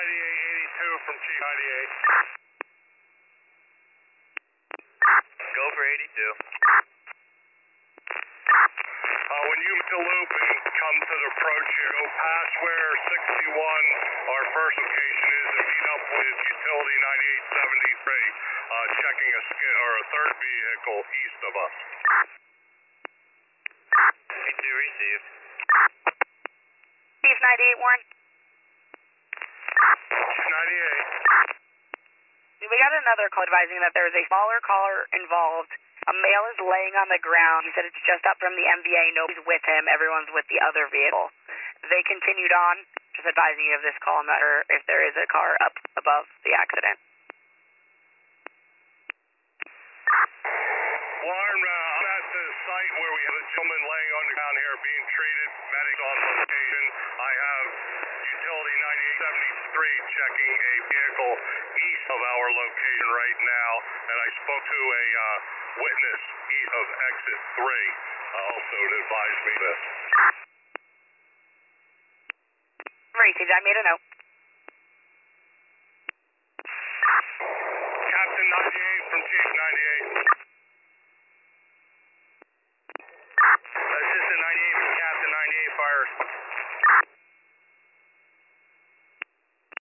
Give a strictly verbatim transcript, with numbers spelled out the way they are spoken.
ninety-eight eighty-two from Chief ninety-eight. Go for eighty-two. Uh, when you make the loop and come to the approach here, go past where sixty-one, our first location is, and meet up with Utility ninety-eight seventy-three, uh, checking a skid or a third vehicle east of us. eighty-two received. Chief ninety-eight, Warren. Chief ninety-eight. We got another call advising that there is a smaller caller involved. A male is laying on the ground. He said it's just up from the M V A. Nobody's with him. Everyone's with the other vehicle. They continued on, just advising you of this call, no matter if there is a car up above the accident. Warren, uh, I'm at the site where we have a gentleman laying on the ground here being treated. Medics on location. I have Utility ninety-eight seventy-three checking a vehicle east of our location right now, and I spoke to a uh, witness east of exit three, uh, also to advise me this. Received. I made a note.